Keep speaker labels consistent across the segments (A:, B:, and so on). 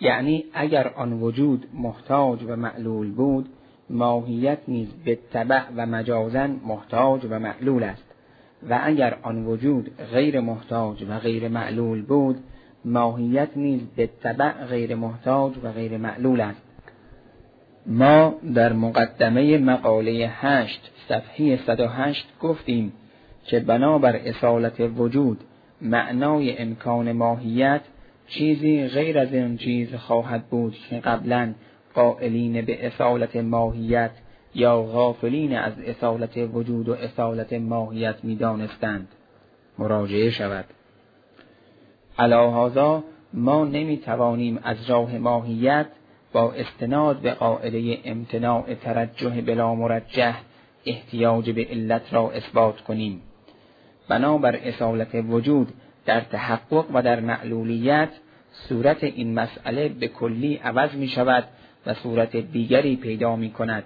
A: یعنی اگر آن وجود محتاج و معلول بود، ماهیت نیز به تبع و مجازاً محتاج و معلول است، و اگر آن وجود غیر محتاج و غیر معلول بود، ماهیت نیز به تبع غیر محتاج و غیر معلول است. ما در مقدمه مقاله 8 صفحه 108 گفتیم که بنابر اصالت وجود معنای امکان ماهیت چیزی غیر از این چیز خواهد بود که قبلا قائلین به اصالت ماهیت یا غافلین از اصالت وجود و اصالت ماهیت می دانستند. مراجعه شود. علی‌هذا ما نمی توانیم از راه ماهیت با استناد به قاعده امتناع ترجح بلا مرجح احتیاج به علت را اثبات کنیم. بنابر اصالت وجود در تحقق و در معلولیت صورت این مسئله به کلی عوض می شود و صورت دیگری پیدا می کند.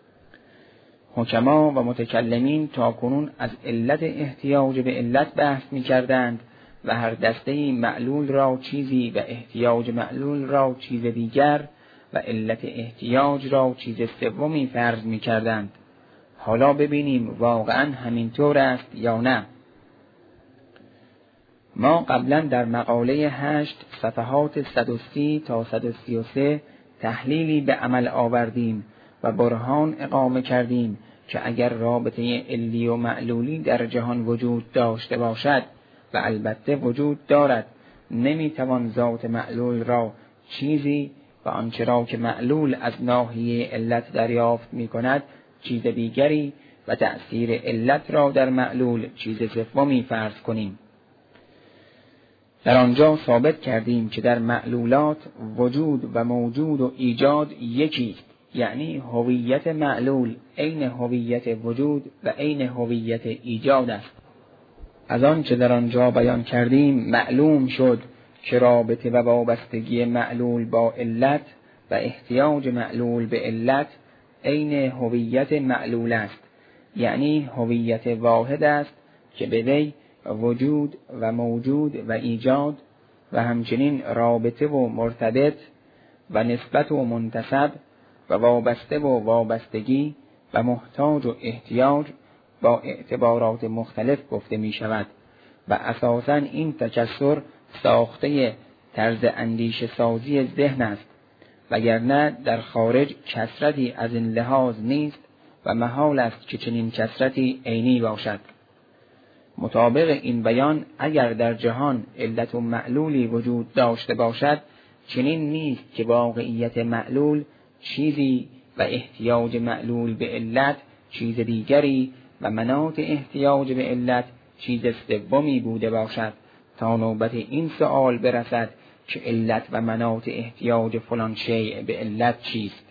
A: حکما و متکلمین تاکنون از علت احتیاج به علت بحث می کردند و هر دسته معلول را چیزی و احتیاج معلول را چیز دیگر و علت احتیاج را چیز سومی فرض می کردند. حالا ببینیم واقعا همینطور است یا نه. ما قبلا در مقاله 8 صفحات 130 تا 133 تحلیلی به عمل آوردیم و برهان اقامه کردیم که اگر رابطه علی و معلولی در جهان وجود داشته باشد و البته وجود دارد، نمیتوان ذات معلول را چیزی و آنچه را که معلول از ناحیه علت دریافت می کند چیز دیگری و تأثیر علت را در معلول چیز سومی فرض کنیم. در آنجا ثابت کردیم که در معلولات وجود و موجود و ایجاد یکیست، یعنی هویت معلول عین هویت وجود و عین هویت ایجاد است. از آنچه در آنجا بیان کردیم معلوم شد که رابطه و وابستگی معلول با علت و احتیاج معلول به علت عین هویت معلول است، یعنی هویت واحد است که به وی وجود و موجود و ایجاد و همچنین رابطه و مرتبط و نسبت و منتسب و وابسته و وابستگی و محتاج و احتیاج با اعتبارات مختلف گفته می شود و اساساً این تکسر ساخته طرز اندیشه سازی ذهن است، وگرنه در خارج کثرتی از این لحاظ نیست و محال است که چنین کثرتی عینی باشد. مطابق این بیان اگر در جهان علت و معلولی وجود داشته باشد، چنین نیست که واقعیت معلول چیزی و احتیاج معلول به علت چیز دیگری و مناط احتیاج به علت چیز سومی بوده باشد تا نوبت این سؤال برسد که علت و مناط احتیاج فلان شیء به علت چیست.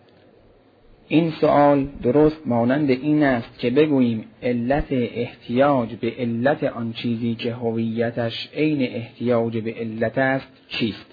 A: این سؤال درست مانند این است که بگوییم علت احتیاج به علت آن چیزی که هویتش عین احتیاج به علت است چیست.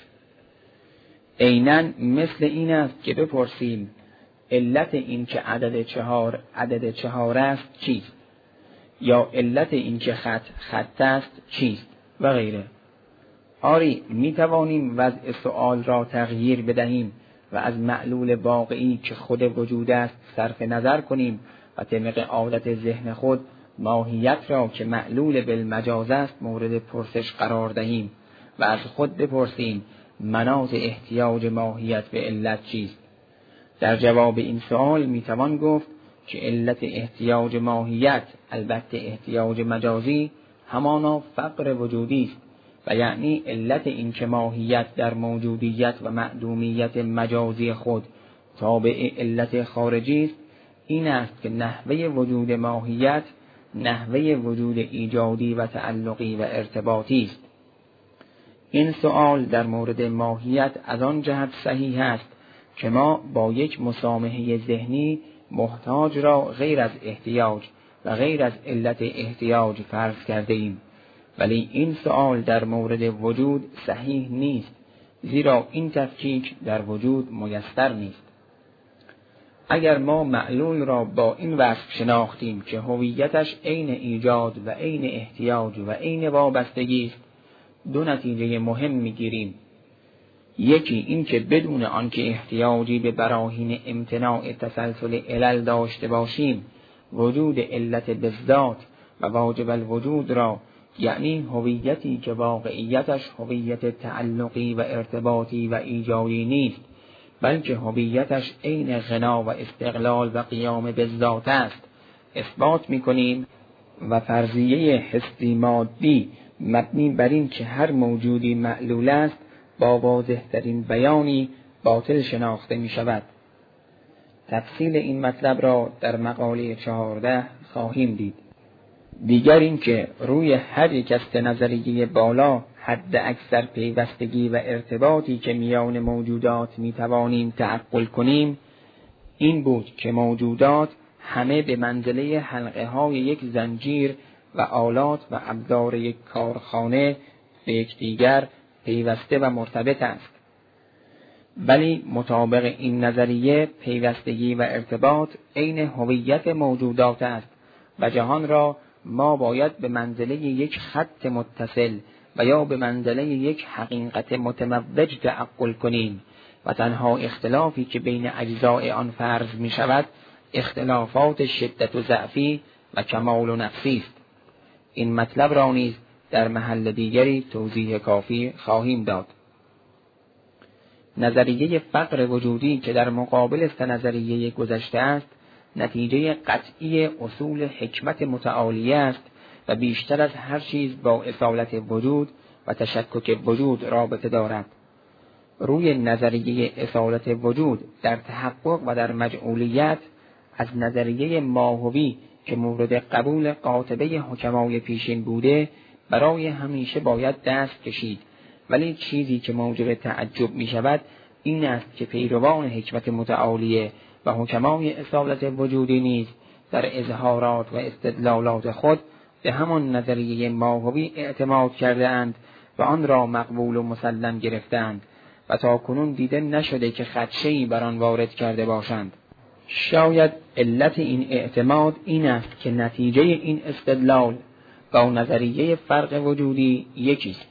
A: عیناً مثل این است که بپرسیم علت این که عدد 4 است چیست، یا علت این که خط است چیست و غیره. آری می توانیم وضع سؤال را تغییر بدهیم و از معلول واقعی که خود وجود است صرف نظر کنیم و طبق عادت ذهن خود ماهیت را که معلول بالمجاز است مورد پرسش قرار دهیم و از خود بپرسیم مناط احتیاج ماهیت به علت چیست. در جواب این سؤال می توان گفت که علت احتیاج ماهیت، البته احتیاج مجازی، همانا فقر وجودی است و یعنی علت این که ماهیت در موجودیت و معدومیت مجازی خود تابع علت خارجی است، این است که نحوه وجود ماهیت نحوه وجود ایجادی و تعلقی و ارتباطی است. این سؤال در مورد ماهیت از آن جهت صحیح است که ما با یک مسامحه ذهنی محتاج را غیر از احتیاج و غیر از علت احتیاج فرض کرده ایم، ولی این سؤال در مورد وجود صحیح نیست، زیرا این تفکیک در وجود میسر نیست. اگر ما معلول را با این وصف شناختیم که هویتش عین ایجاد و عین احتیاج و عین وابستگی است، دو نتیجه مهم میگیریم. یکی این که بدون آنکه احتیاجی به براهین امتناع تسلسل علل داشته باشیم وجود علت بالذات و واجب الوجود را، یعنی هویتی که واقعیتش هویت تعلقی و ارتباطی و ایجادی نیست، بلکه هویتش عین غنا و استقلال و قیام بالذات است، اثبات می‌کنیم و فرضیه حسی مادی مبنی بر این که هر موجودی معلول است با واضح‌ترین بیانی باطل شناخته می‌شود. تفصیل این مطلب را در مقاله 14 خواهیم دید. دیگر این که روی هر یک از نظریه بالا حد اکثر پیوستگی و ارتباطی که میان موجودات میتوانیم تعقل کنیم این بود که موجودات همه به منزله حلقه های یک زنجیر و آلات و ابزار یک کارخانه به یکدیگر پیوسته و مرتبط است. ولی مطابق این نظریه پیوستگی و ارتباط عین هویت موجودات است و جهان را ما باید به منزله یک خط متصل و یا به منزله یک حقیقت متموج تعقل کنیم و تنها اختلافی که بین اجزاء آن فرض می شود اختلافات شدت و ضعفی و کمال و نقصی است. این مطلب را نیز در محل دیگری توضیح کافی خواهیم داد. نظریه فقر وجودی که در مقابل نظریه گذشته است نتیجه قطعی اصول حکمت متعالیه است و بیشتر از هر چیز با اصالت وجود و تشکک وجود رابطه دارد. روی نظریه اصالت وجود در تحقق و در مجعولیت از نظریه ماهوی که مورد قبول قاطبه حکمای پیشین بوده برای همیشه باید دست کشید، ولی چیزی که موجب تعجب می شود این است که پیروان حکمت متعالیه و حکمای اصالت وجودی نیز در اظهارات و استدلالات خود به همان نظریه ماهوی اعتماد کرده اند و آن را مقبول و مسلم گرفتند و تا کنون دیده نشده که خدشه‌ای بر آن وارد کرده باشند. شاید علت این اعتماد این است که نتیجه این استدلال با نظریه فرق وجودی یکیست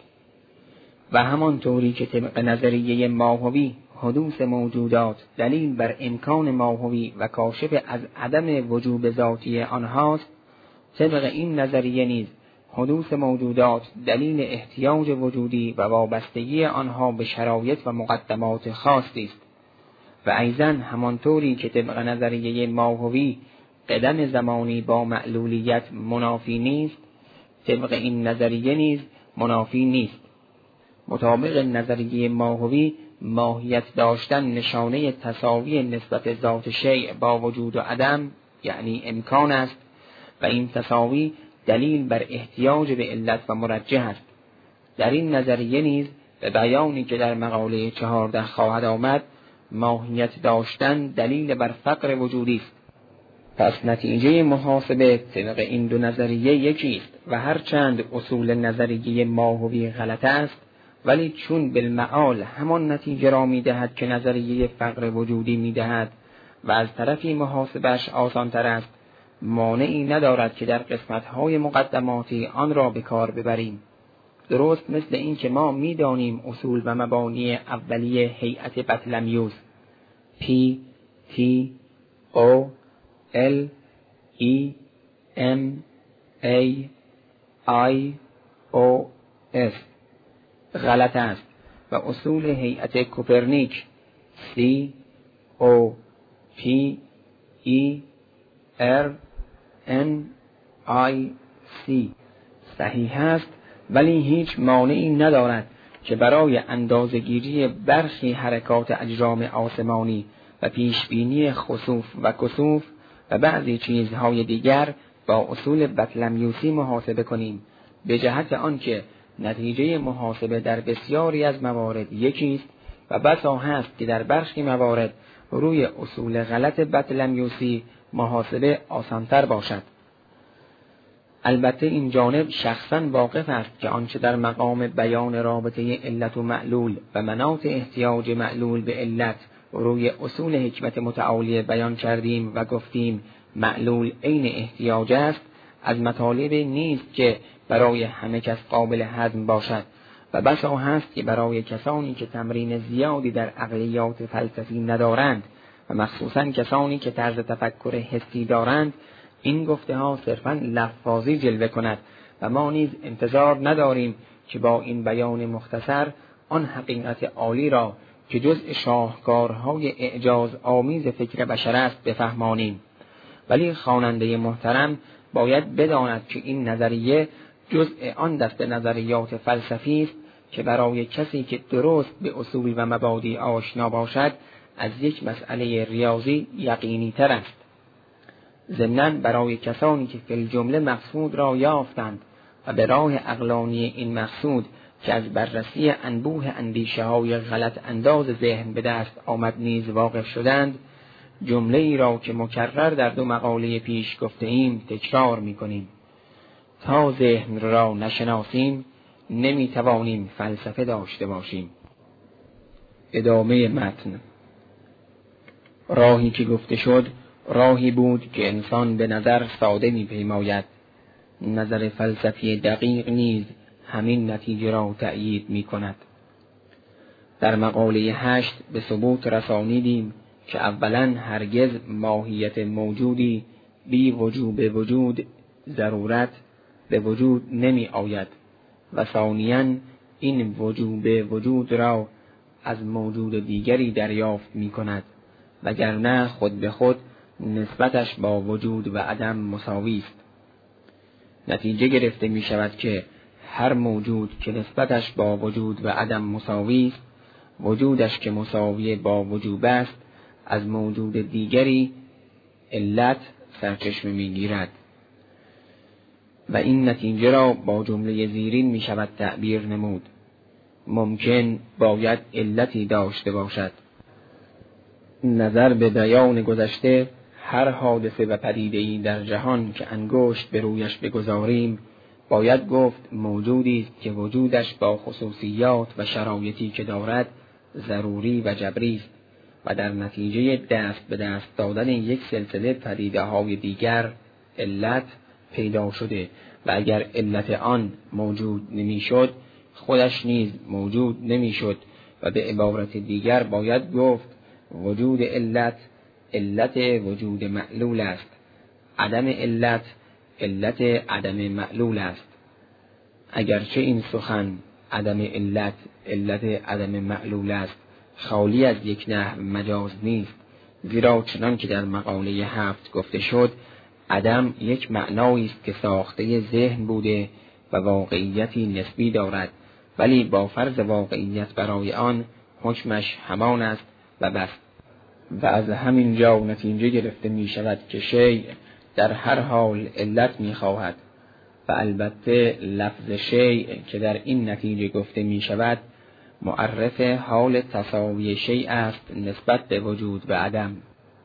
A: و همان طوری که طبق نظریه ماهوی حدوث موجودات دلیل بر امکان ماهوی و کاشف از عدم وجوب ذاتی آنهاست، طبق این نظریه نیز حدوث موجودات دلیل احتیاج وجودی و وابستگی آنها به شرایط و مقدمات خاصی است و ایضاً همانطوری که طبق نظریه ماهوی قدم زمانی با معلولیت منافی نیست، طبق این نظریه نیز منافی نیست. مطابق نظریه ماهوی ماهیت داشتن نشانه تساوی نسبت ذات شیء با وجود و عدم یعنی امکان است و این تساوی دلیل بر احتیاج به علت و مرجح است. در این نظریه نیز به بیانی که در مقاله 14 خواهد آمد ماهیت داشتن دلیل بر فقر وجودی است. پس نتیجه محاسبه طبق این دو نظریه یکی است و هرچند اصول نظریه ماهوی غلط است ولی چون بالمعال همان نتیجه را می‌دهد که نظریه فقر وجودی می‌دهد و از طرفی محاسبش آسان‌تر است، مانعی ندارد که در قسمت‌های مقدماتی آن را به کار ببریم. درست مثل این که ما می‌دانیم اصول و مبانی اولیه هیئت بطلمیوس P, T, O, L, E, M, A, I, O, S غلط است و اصول هیئت کوپرنیک C, O, P, E, R, N, I, C صحیح است، ولی هیچ مانعی ندارد که برای اندازه‌گیری برخی حرکات اجرام آسمانی و پیشبینی خسوف و کسوف و بعضی چیزهای دیگر با اصول بطلمیوسی محاسبه کنیم، به جهت آنکه نتیجه محاسبه در بسیاری از موارد یکی است و بسا هست که در برخی موارد روی اصول غلط بطلمیوسی محاسبه آسانتر باشد. البته این جانب شخصاً واقف است که آنچه در مقام بیان رابطه علت و معلول و مناط احتیاج معلول به علت روی اصول حکمت متعالیه بیان کردیم و گفتیم معلول عین احتیاج است، از مطالب نیست که برای همه کس قابل هضم باشد و بسا هست که برای کسانی که تمرین زیادی در عقلیات فلسفی ندارند و مخصوصاً کسانی که طرز تفکر حسی دارند، این گفته ها صرفاً لفاظی جلوه کند و ما نیز انتظار نداریم که با این بیان مختصر آن حقیقت عالی را که جزء شاهکارهای اعجاز آمیز فکر بشر است بفهمانیم. ولی خواننده محترم باید بداند که این نظریه جزء آن دست نظریات فلسفی است که برای کسی که درست به اصول و مبادی آشنا باشد از یک مسئله ریاضی یقینی تر است. ضمناً برای کسانی که فی الجمله مقصود را یافتند و به راه عقلانی این مقصود که از بررسی انبوه اندیشه های غلط انداز ذهن به دست آمد نیز واقف شدند، جمله ای را که مکرر در 2 مقاله پیش گفته ایم تکرار می کنیم: تا ذهن را نشناسیم نمی توانیم فلسفه داشته باشیم. ادامه متن. راهی که گفته شد راهی بود که انسان به نظر ساده می پیماید. نظر فلسفی دقیق نیز همین نتیجه را تأیید می کند. در مقاله 8 به ثبوت رسانیدیم که اولا هرگز ماهیت موجودی بی وجوب وجود ضرورت به وجود نمی آید و ثانیاً این وجوب وجود را از موجود دیگری دریافت می کند، وگرنه خود به خود نسبتش با وجود و عدم مساوی است. نتیجه گرفته می شود که هر موجود که نسبتش با وجود و عدم مساوی است، وجودش که مساوی با وجوب است از موجود دیگری علت سرچشمه می گیرد و این نتیجه را با جمله زیرین می شود تعبیر نمود: ممکن باید علتی داشته باشد. نظر به بیان گذشته، هر حادثه و پدیده‌ای در جهان که انگشت به رویش بگذاریم باید گفت موجودی است که وجودش با خصوصیات و شرایطی که دارد ضروری و جبری است و در نتیجه دست به دست دادن یک سلسله پدیده‌های دیگر علت پیدا شده و اگر علت آن موجود نمی‌شد خودش نیز موجود نمی‌شد و به عبارت دیگر باید گفت وجود علت وجود معلول است، عدم علت عدم معلول است. اگرچه این سخن عدم علت عدم معلول است خالی از یک نحو مجاز نیست، زیرا چنان که در مقاله 7 گفته شد عدم یک معنایی است که ساخته ذهن بوده و واقعیتی نسبی دارد، ولی با فرض واقعیت برای آن حکمش همان است و بس. و از همین جا نتیجه گرفته می شود که شیء در هر حال علت می خواهد و البته لفظ شیء که در این نتیجه گفته می شود معرف حال تساوی شیء است نسبت به وجود و عدم.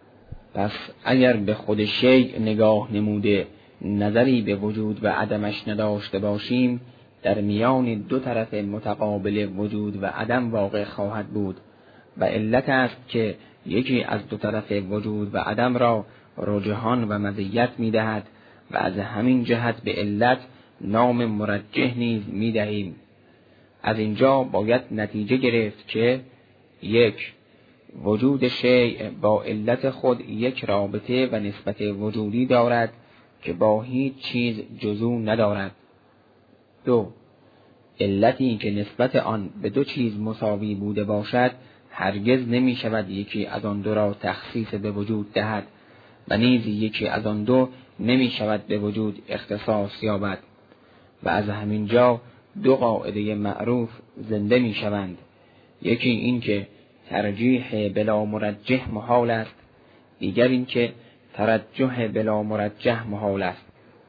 A: پس اگر به خود شیء نگاه نموده نظری به وجود و عدمش نداشته باشیم، در میان 2 طرف متقابل وجود و عدم واقع خواهد بود و علت است که یکی از 2 طرف وجود و عدم را رجحان و مزیت می دهد و از همین جهت به علت نام مرجح نیز می دهیم. از اینجا باید نتیجه گرفت که 1. وجود شیء با علت خود یک رابطه و نسبت وجودی دارد که با هیچ چیز جزو ندارد. 2. علتی که نسبت آن به 2 چیز مساوی بوده باشد هرگز نمی شود یکی از آن 2 را تخصیص به وجود دهد و نیز یکی از آن 2 نمی شود به وجود اختصاص یابد و از همین جا 2 قاعده معروف زنده می شوند. یکی این که ترجیح بلا مرجح محال است، دیگر این که ترجح بلا مرجح محال است.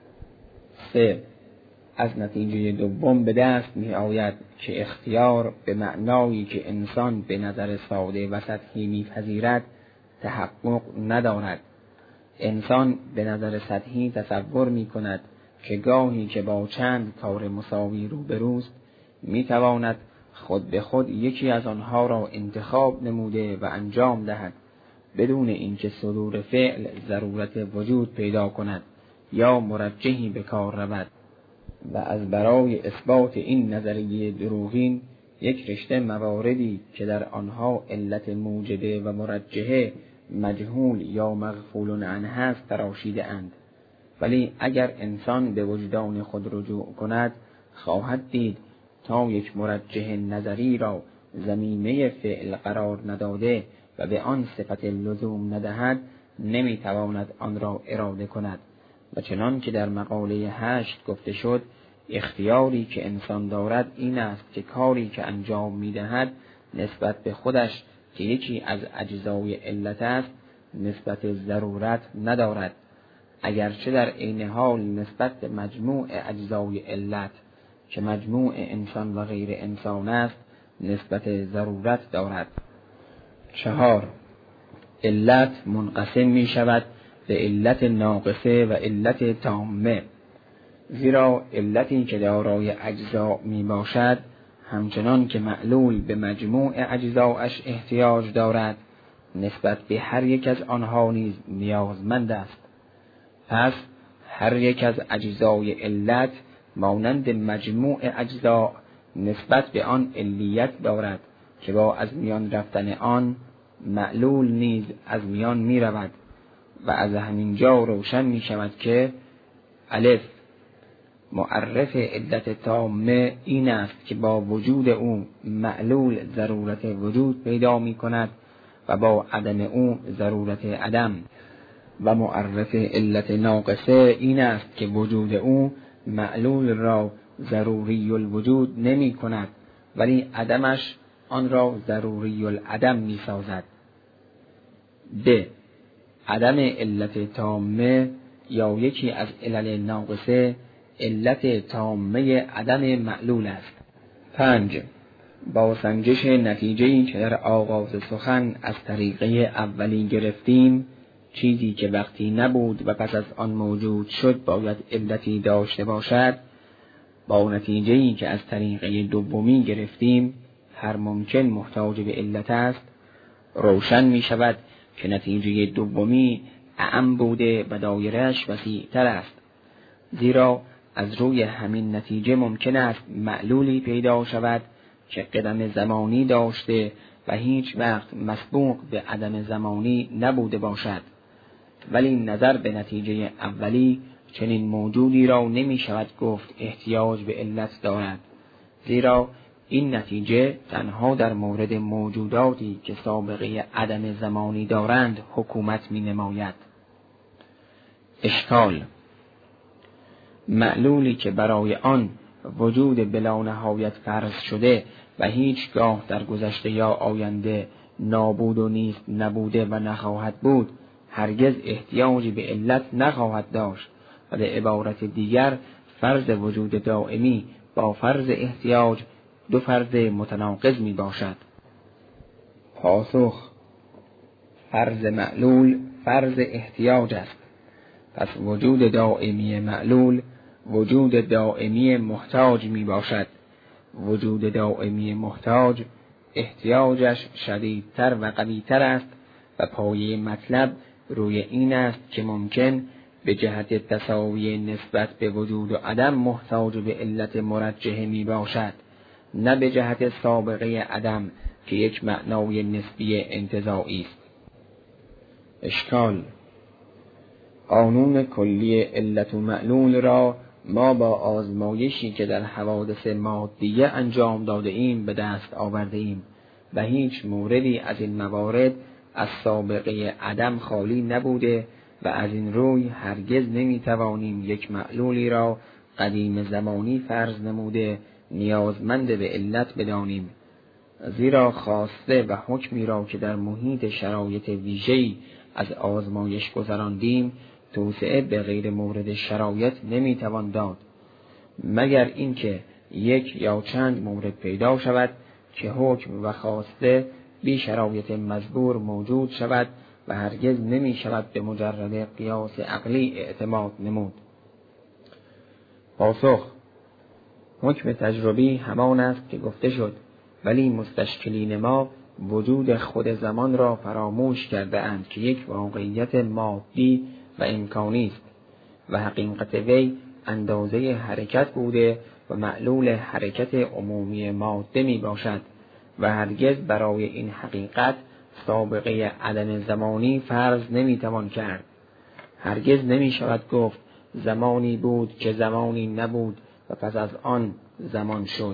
A: 3. از نتیجه دوم به دست می آید که اختیار به معنایی که انسان به نظر ساده و سطحی می پذیرد تحقق ندارد. انسان به نظر سطحی تصور می کند که گاهی که با چند کار مساوی روبروست می تواند خود به خود یکی از آنها را انتخاب نموده و انجام دهد بدون اینکه صدور فعل ضرورت وجود پیدا کند یا مرجحی به کار رود. و از برای اثبات این نظریه دروغین یک رشته مواردی که در آنها علت موجبه و مرجحه مجهول یا مغفول عنه است تراشیده اند. ولی اگر انسان به وجدان خود رجوع کند خواهد دید تا یک مرجح نظری را ضمیمه فعل قرار نداده و به آن صفت لزوم ندهد نمیتواند آن را اراده کند. و چنان که در مقاله 8 گفته شد اختیاری که انسان دارد این است که کاری که انجام میدهد نسبت به خودش که یکی از اجزای علت است نسبت ضرورت ندارد، اگرچه در عین حال نسبت به مجموع اجزای علت که مجموع انسان و غیر انسان است نسبت ضرورت دارد. 4. علت منقسم می شود به علت ناقصه و علت تامه، زیرا علتی که دارای اجزا می باشد همچنان که معلول به مجموع اجزایش احتیاج دارد نسبت به هر یک از آنها نیز نیازمند است. پس هر یک از اجزای علت مانند مجموع اجزا نسبت به آن علیت دارد که با از میان رفتن آن معلول نیز از میان می رود و از همین جا روشن می شود که الف معرف علت تامه این است که با وجود او معلول ضرورت وجود پیدا می کند و با عدم او ضرورت عدم، و معرف علت ناقصه این است که وجود او معلول را ضروری الوجود نمی کند ولی عدمش آن را ضروری العدم می سازد. ب. عدم علت تامه یا یکی از علل ناقصه علت تامه عدم معلول است. 5. با سنجش نتیجه‌ای که در آغاز سخن از طریقه اولی گرفتیم، چیزی که وقتی نبود و پس از آن موجود شد باید علتی داشته باشد، با نتیجه‌ای که از طریقه دومی گرفتیم هر ممکن محتاج به علت است، روشن می شود که نتیجه دومی اعم بوده و دایره‌اش وسیع‌تر است، زیرا از روی همین نتیجه ممکن است معلولی پیدا شود که قدم زمانی داشته و هیچ وقت مسبوق به عدم زمانی نبوده باشد. ولی نظر به نتیجه اولی چنین موجودی را نمی شود گفت احتیاج به علت دارد، زیرا این نتیجه تنها در مورد موجوداتی که سابقه عدم زمانی دارند حکومت می نماید. اشکال: معلولی که برای آن وجود بلا نهایت فرض شده و هیچگاه در گذشته یا آینده نابود و نیست نبوده و نخواهد بود، هرگز احتیاجی به علت نخواهد داشت و به عبارت دیگر فرض وجود دائمی با فرض احتیاج دو فرض متناقض می باشد. پاسخ: فرض معلول فرض احتیاج است. پس وجود دائمی معلول وجود دائمی محتاج می باشد. وجود دائمی محتاج احتیاجش شدیدتر و قویتر است و پایه مطلب روی این است که ممکن به جهت تساوی نسبت به وجود و عدم محتاج به علت مرجحه می باشد، نه به جهت سابقه عدم که یک معنای نسبی انتزاعی است. اشکال: قانون کلی علت و معلول را ما با آزمایشی که در حوادث مادیه انجام داده ایم به دست آورده ایم و هیچ موردی از این موارد از سابقه عدم خالی نبوده و از این روی هرگز نمیتوانیم یک معلولی را قدیم زمانی فرض نموده نیازمند به علت بدانیم، زیرا خواسته و حکمی را که در محیط شرایط ویژه‌ای از آزمایش گذراندیم توسعه به غیر مورد شرایط نمیتوان داد، مگر اینکه یک یا چند مورد پیدا شود که حکم و خواسته بی شرایط مجبور موجود شود و هرگز نمی شود به مجرد قیاس عقلی اعتماد نمود. پاسخ: حکم تجربی همان است که گفته شد، ولی مستشکلین ما وجود خود زمان را فراموش کرده اند که یک واقعیت مادی و امکانی است و حقیقت وی اندازه حرکت بوده و معلول حرکت عمومی ماده می باشد و هرگز برای این حقیقت سابقه عدم زمانی فرض نمی توان کرد. هرگز نمی شود گفت زمانی بود که زمانی نبود و پس از آن زمان شد،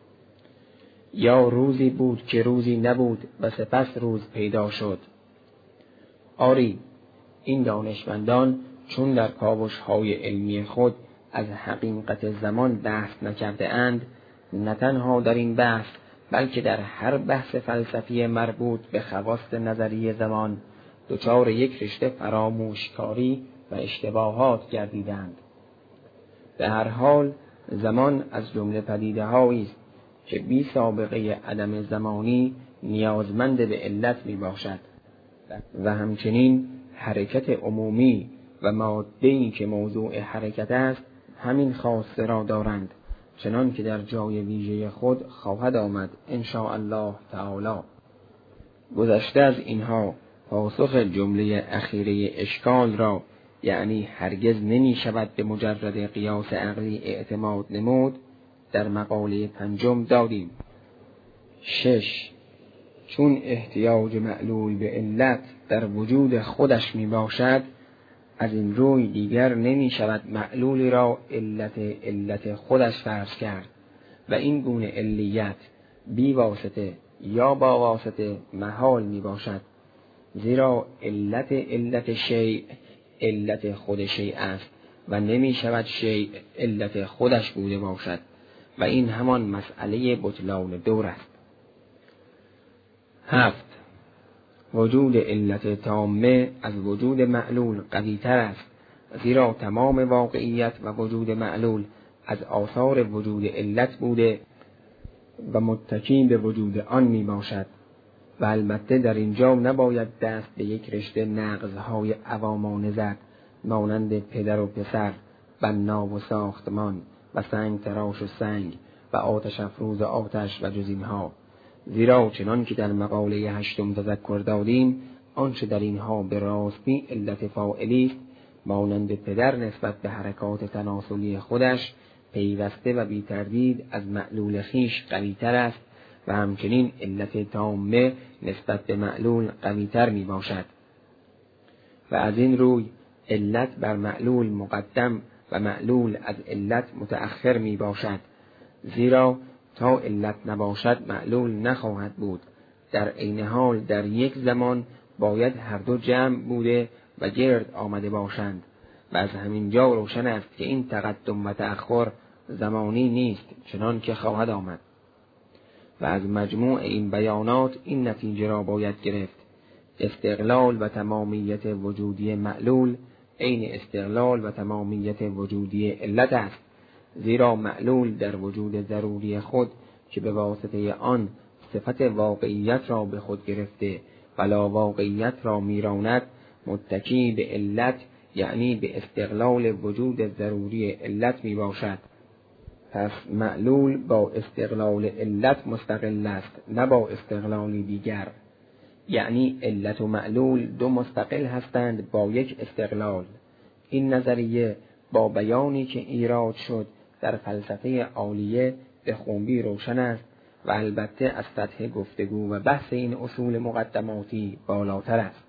A: یا روزی بود که روزی نبود و سپس روز پیدا شد. آری، این دانشمندان چون در کاوش‌های علمی خود از حقیقت زمان بحث نکرده اند، نه تنها در این بحث بلکه در هر بحث فلسفی مربوط به خواص نظری زمان دچار یک رشته فراموشکاری و اشتباهات گردیدند. به هر حال زمان از جمله پدیده‌هایی است که بی سابقه عدم زمانی نیازمند به علت می باشد و همچنین حرکت عمومی و ماده‌ای که موضوع حرکت است همین خاصه را دارند، چنان که در جای ویژه خود خواهد آمد ان شاء الله تعالی. گذشته از اینها پاسخ جمله اخیره اشکال را، یعنی هرگز نمی شود به مجرد قیاس عقلی اعتماد نمود، در مقاله 5 دادیم. 6. چون احتیاج معلول به علت در وجود خودش می باشد، از این روی دیگر نمی شود معلولی را علت خودش فرض کرد و این گونه علیت بی واسطه یا با واسطه محال می باشد، زیرا علت شیء علت خود شیء است و نمی شود شیء علت خودش بوده باشد و این همان مسئله بطلان دور است. 7. وجود علت تامه از وجود معلول قوی تر است، زیرا تمام واقعیت و وجود معلول از آثار وجود علت بوده و متکی به وجود آن می باشد و البته در اینجا نباید دست به یک رشته نقض‌های عوامانه زد، مانند پدر و پسر، بنا و ساختمان و سنگ تراش و سنگ و آتش افروز آتش و جز اینها، زیرا چنان که در مقاله 8 تذکر دادیم آنچه در اینها به راستی علت فاعلی است، مانند پدر نسبت به حرکات تناسلی خودش پیوسته و بی تردید از معلول خیش قوی تر است و همچنین علت تامه نسبت به معلول قوی تر می باشد و از این روی علت بر معلول مقدم و معلول از علت متأخر می باشد، زیرا تا علت نباشد معلول نخواهد بود. در عین حال در یک زمان باید هر دو جمع بوده و گرد آمده باشند و از همین جا روشن است که این تقدم و تأخر زمانی نیست، چنان که خواهد آمد. و از مجموع این بیانات این نتیجه را باید گرفت: استقلال و تمامیت وجودی معلول عین استقلال و تمامیت وجودی علت است، زیرا معلول در وجود ضروری خود که به واسطه آن صفت واقعیت را به خود گرفته و لا واقعیت را میراند، متکی به علت یعنی به استقلال وجود ضروری علت می باشد. پس معلول با استقلال علت مستقل است، نه با استقلالی دیگر. یعنی علت و معلول دو مستقل هستند با یک استقلال. این نظریه با بیانی که ایراد شد در فلسفه عالیه به خوبی روشن است و البته از سطح گفتگو و بحث این اصول مقدماتی بالاتر است.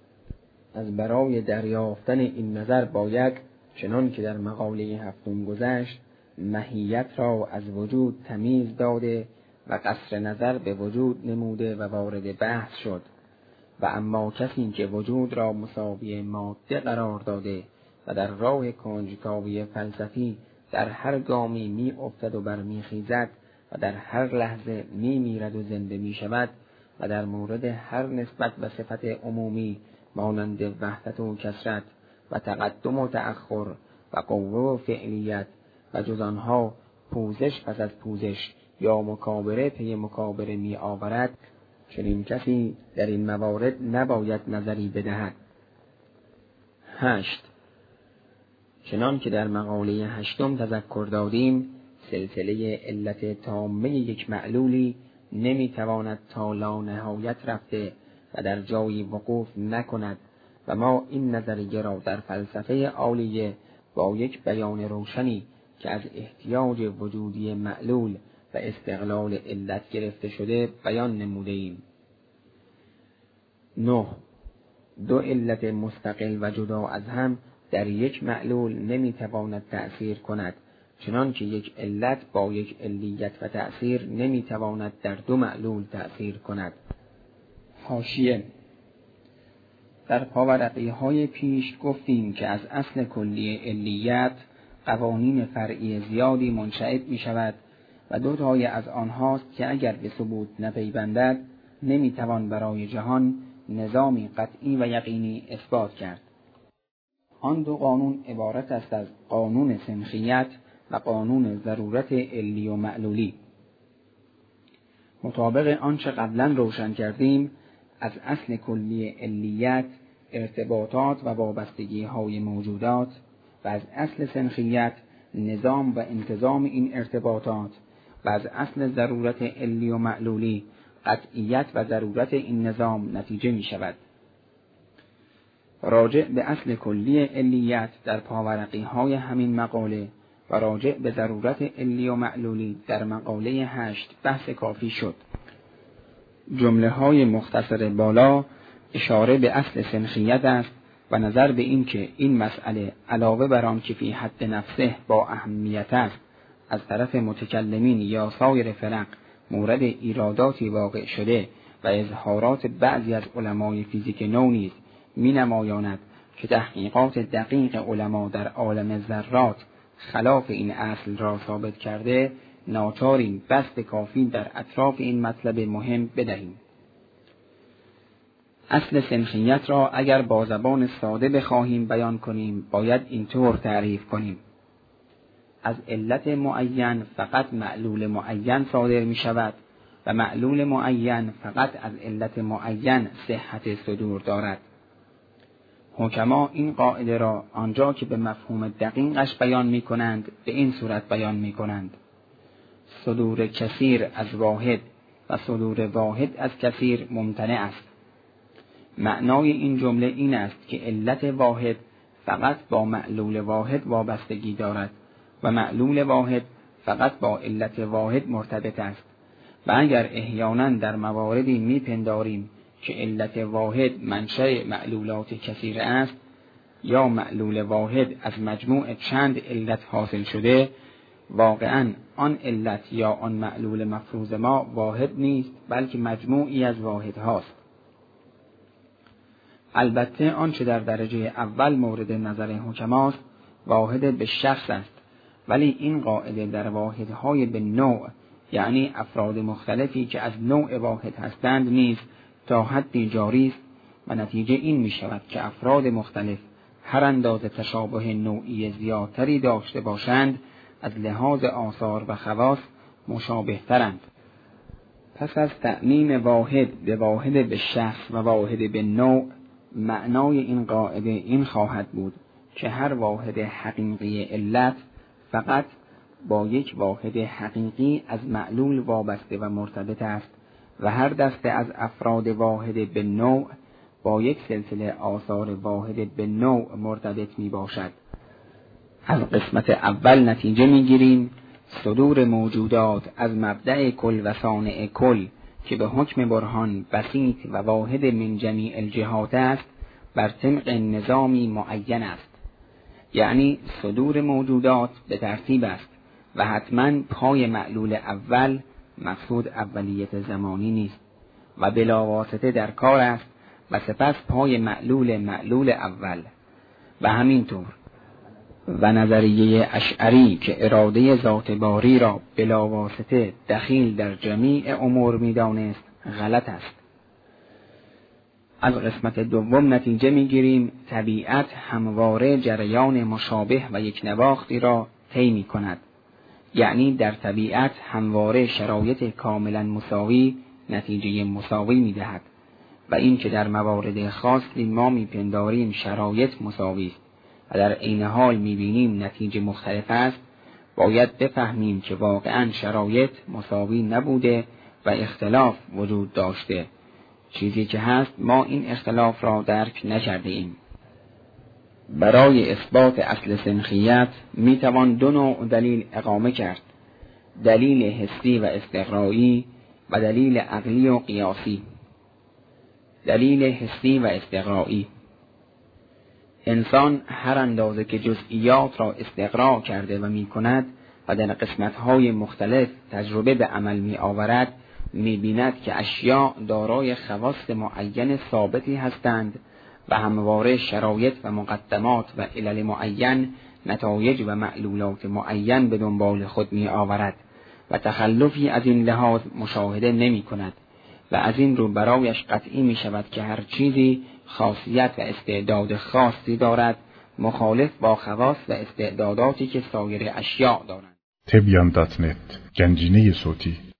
A: از برای دریافتن این نظر باید، چنان که در مقاله 7 گذشت، ماهیت را از وجود تمیز داده و قصر نظر به وجود نموده و وارد بحث شد. و اما کسی که وجود را مساوی ماده قرار داده و در راه کنجکاوی فلسفی در هر گامی می افتد و برمی خیزد و در هر لحظه می میرد و زنده می شود و در مورد هر نسبت و صفت عمومی مانند وحدت و کثرت و تقدم و تأخر و قوه و فعلیت و جز آنها پوزش پس از پوزش یا مکابره پی مکابره می آورد، چنین کسی در این موارد نباید نظری بدهد. 8. چنان که در مقاله 8 تذکر دادیم، سلسله علت تامه یک معلولی نمیتواند تا لا نهایت رفته و در جایی وقوف نکند و ما این نظریه را در فلسفه عالیه با یک بیان روشنی که از احتیاج وجودی معلول و استقلال علت گرفته شده بیان نموده ایم. 9. دو علت مستقل و جدا از هم در یک معلول نمیتواند تأثیر کند، چنان که یک علت با یک علیت و تأثیر نمیتواند در دو معلول تأثیر کند. حاشیه: در پاورقی‌های پیش گفتیم که از اصل کلی علیت قوانین فرعی زیادی منشأت می شود و دو تای از آنهاست که اگر به ثبوت نپیوندد نمیتوان برای جهان نظامی قطعی و یقینی اثبات کرد. آن دو قانون عبارت است از قانون سنخیت و قانون ضرورت علی و معلولی. مطابق آنچه قبلا روشن کردیم، از اصل کلی علیت ارتباطات و وابستگی‌های موجودات و از اصل سنخیت نظام و انتظام این ارتباطات و از اصل ضرورت علی و معلولی قطعیت و ضرورت این نظام نتیجه می شود. راجع به اصل کلی علیت در پاورقی‌های همین مقاله و راجع به ضرورت علی و معلولی در مقاله 8 بحث کافی شد. جمله‌های مختصر بالا اشاره به اصل سنخیت است و نظر به این که این مسئله علاوه بر آن که فی حد نفسه با اهمیت است از طرف متکلمین یا سایر فرق مورد ایراداتی واقع شده و اظهارات بعضی از علمای فیزیک نو نیز می‌نمایاند که تحقیقات دقیق علما در عالم ذرات خلاف این اصل را ثابت کرده، ناچاریم بسط کافی در اطراف این مطلب مهم بدهیم. اصل سنخیت را اگر با زبان ساده بخواهیم بیان کنیم باید اینطور تعریف کنیم: از علت معین فقط معلول معین صادر می شود و معلول معین فقط از علت معین صحت صدور دارد. حکما این قاعده را آنجا که به مفهوم دقیقش بیان می کنند به این صورت بیان می کنند: صدور کثیر از واحد و صدور واحد از کثیر ممتنع است. معنای این جمله این است که علت واحد فقط با معلول واحد وابستگی دارد و معلول واحد فقط با علت واحد مرتبط است و اگر احیانا در مواردی میپنداریم که علت واحد منشأ معلولات کثیر است یا معلول واحد از مجموع چند علت حاصل شده، واقعاً آن علت یا آن معلول مفروض ما واحد نیست بلکه مجموعی از واحد هاست. البته آنچه در درجه اول مورد نظر حکماست واحد به شخص است، ولی این قاعده در واحدهای به نوع یعنی افراد مختلفی که از نوع واحد هستند نیز تا حدی جاری است و نتیجه این می شود که افراد مختلف هر اندازه تشابه نوعی زیادتری داشته باشند از لحاظ آثار و خواص مشابه ترند. پس از تعمیم واحد به واحد به شخص و واحد به نوع، معنای این قاعده این خواهد بود که هر واحد حقیقی علت فقط با یک واحد حقیقی از معلول وابسته و مرتبط است و هر دسته از افراد واحد به نوع با یک سلسله آثار واحد به نوع مرتبط می باشد. از قسمت اول نتیجه می گیریم صدور موجودات از مبدأ کل و صانع کل که به حکم برهان بسیط و واحد من جمیع الجهات است بر طبق نظامی معین است. یعنی صدور موجودات به ترتیب است و حتما پای معلول اول مقصود اولیت زمانی نیست و بلاواسطه در کار است و سپس پای معلول اول و همینطور. و نظریه اشعری که اراده ذات باری را بلاواسطه دخیل در جمیع امور می‌دانست غلط است. از قسمت دوم نتیجه می‌گیریم طبیعت همواره جریان مشابه و یک نواختی را طی می‌کند. یعنی در طبیعت همواره شرایط کاملا مساوی نتیجه مساوی می‌دهد و این که در موارد خاصی ما می‌پنداریم شرایط مساوی است و در عین حال می‌بینیم نتیجه مختلف است، باید بفهمیم که واقعاً شرایط مساوی نبوده و اختلاف وجود داشته. چیزی که هست ما این اختلاف را درک نکرده ایم. برای اثبات اصل سنخیت می توان دو نوع دلیل اقامه کرد: دلیل حسی و استقرایی و دلیل عقلی و قیاسی. دلیل حسی و استقرایی: انسان هر اندازه که جزئیات را استقراء کرده و می کند و در قسمت‌های مختلف تجربه به عمل می آورد، می بیند که اشیاء دارای خواص معین ثابتی هستند و همواره شرایط و مقدمات و علل معین، نتایج و معلولات معین به دنبال خود می آورد و تخلفی از این لحاظ مشاهده نمی کند و از این رو برایش قطعی می شود که هر چیزی خاصیت و استعداد خاصی دارد، مخالف با خواص و استعداداتی که سایر اشیاء دارند.
B: تبیان.net گنجینه صوتی